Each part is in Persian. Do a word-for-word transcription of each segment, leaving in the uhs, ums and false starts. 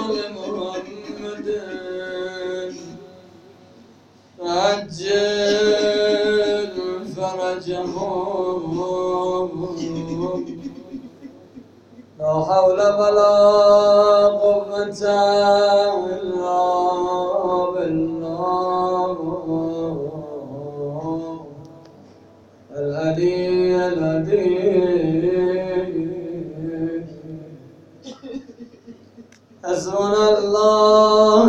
آل محمد عجل فرجهم لا حول ولا قوة إلا بالله العلي العظيم حسبنا الله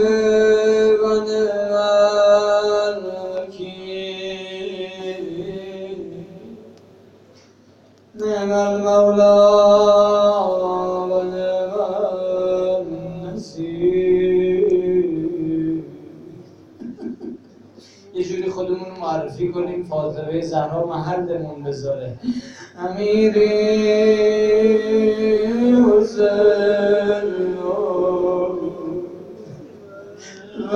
ونعم الوكيل نعم المولى ونعم النصير. یه جوری خودمون رو معرفی کنیم فاطمه زهرا محلمون بذاره. امیری حسین و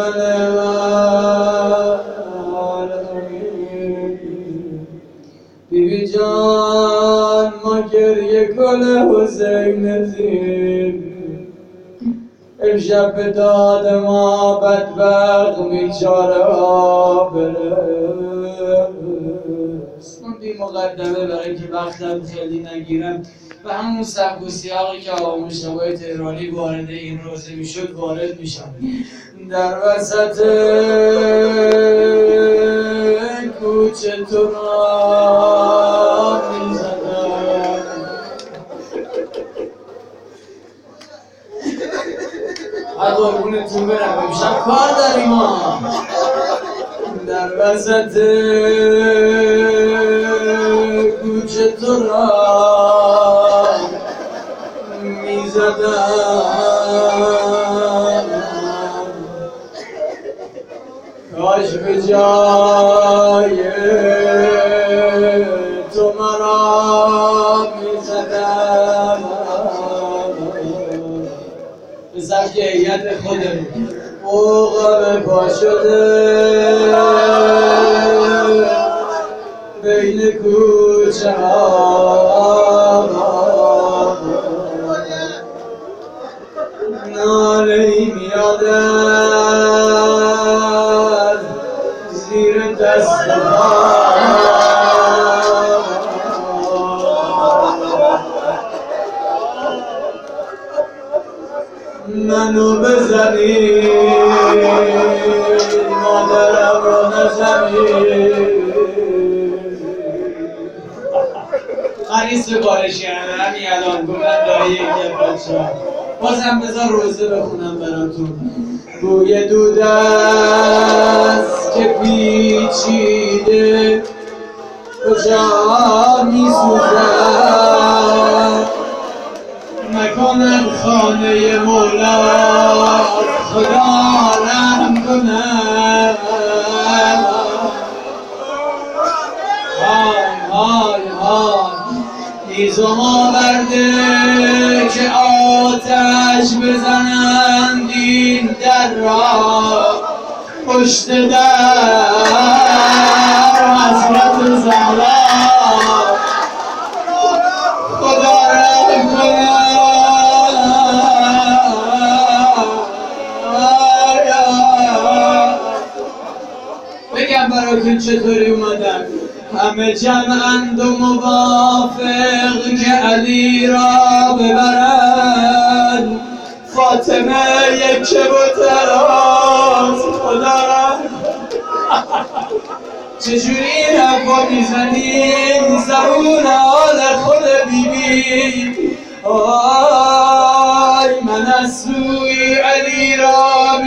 بیبی جان ما گریه کنه حسین نزیم امشب به داد ما بدبخت بیچاره ها برس. من بی مقدمه برای اینکه وقتم خیلی نگیرم و همون سبک و سیاقی که آقا مشتبه تهرانی وارد این روزه میشد وارد میشم. در وسط کوچه تو را میزدم قربونتون برم امشب کار داریم ما. در وسط کوچه تو را میزدم کاش به جای تو مرا میزدم به سبک هیئت خودمون موقع پا شده بین کوچه ها ناله‌ای میاد از زیر دست ها منو بزنی مادرم رو نزنی. خریص به بارشی همین الان گفتن دایی یک بچه ها بازم بذار روزه بخونم براتون. بوی دود است که پیچیده کجا میسوزد مکند خانه مولا خدا رحم کند. های های های هیزم آورده که آتش بزنند این در را پشت در حضرت زهرا خدا رحم کند. بگم براتون چطوری اومدن. همه جمعند و موافق که علی را ببرند فاطمه یک کبوتراست خدا را. چجوری حرفا میزنیم زبون حال خود بیبی. آی من از سوی علی را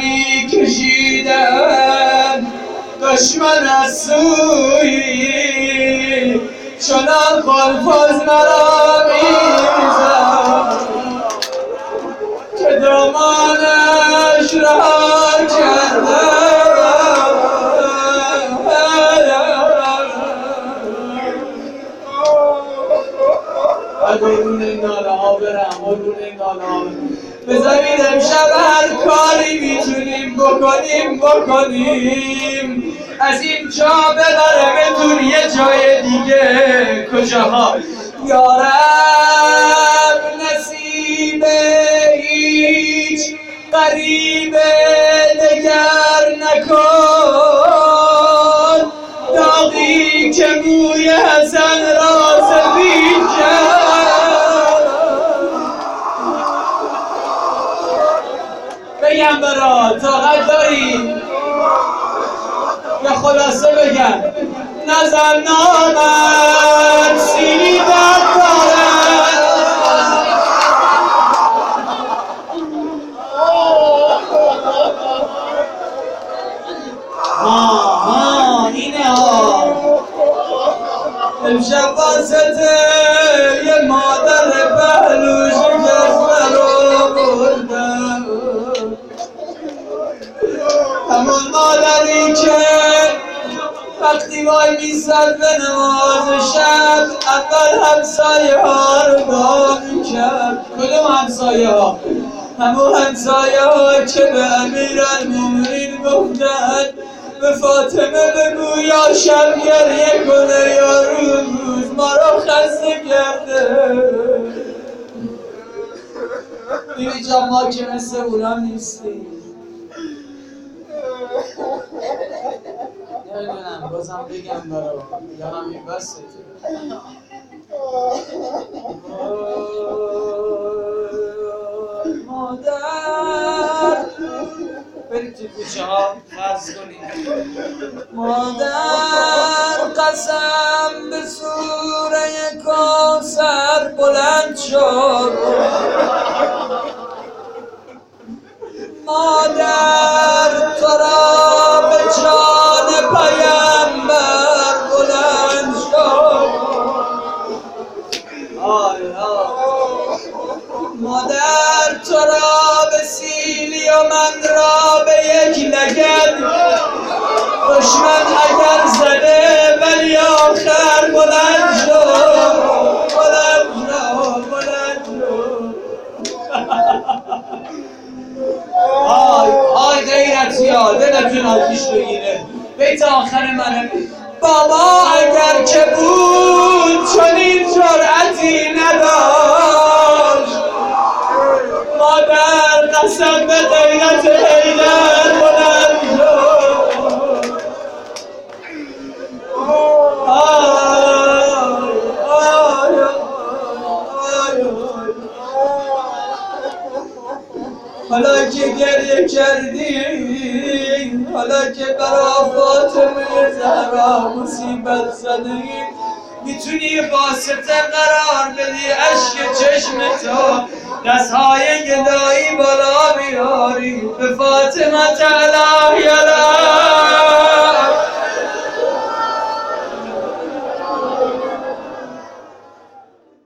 میکشیدم دشمن از سوی چنان خلفاز مرا میزد که دامانش رها کردم. قربون این ناله ها برم قربون این ناله ها برم. بذارید امشب هر کاری میتونیم بکنیم بکنیم از این جا ببرمتون یه جای دیگه. کجاها یارب نصیب هیچ غریبه دگر نکن داغی که موی حسن را سفید کرد. بگم برا طاقت داری یا خلاصه بگم؟ نظر نامد سینی بر دارد ها ها اینه ها. امشب واسطه یه مادر پهلو شکسته رو بردم، همون مادری که وقتی وای میزد به نماز شب اول همسایه ها رو دعا میکرد. کدوم همسایه ها؟ همون همسایه ها که به امیرالمومنین گفتن به فاطمه بگو یا شب گریه کنه یا روز ما رو خسته کرده. بیبی جان ما که مثل اونا نیستیم. نمیدونم بازم بگم برا یا همین بسته. مادر برید تو کوچه ها فرض کنید مادر قسم به سوره کوثر بلند شد، مادر تو را به جان پیامبر بلند شد. آی آی مادر تو را به سیلی و من را به یک لگد دشمن اگر زده ولی آخر بلند شد بلند شد بلند شد. آی آی غیرتی ها دلتون آتیش بگیره. بیت آخر منه بابا اگر که بود چنین جرأتی نداشت، مادر قسم به غیرت حیدر بلند شد. آی آی آی حالا که گریه کردی، حالا که برا فاطمه زهرا مصیبت زدی، میتونی واسطه قرار بدی اشک چشمتو دستهای گدایی بالا بیاری به فاطمه تعالی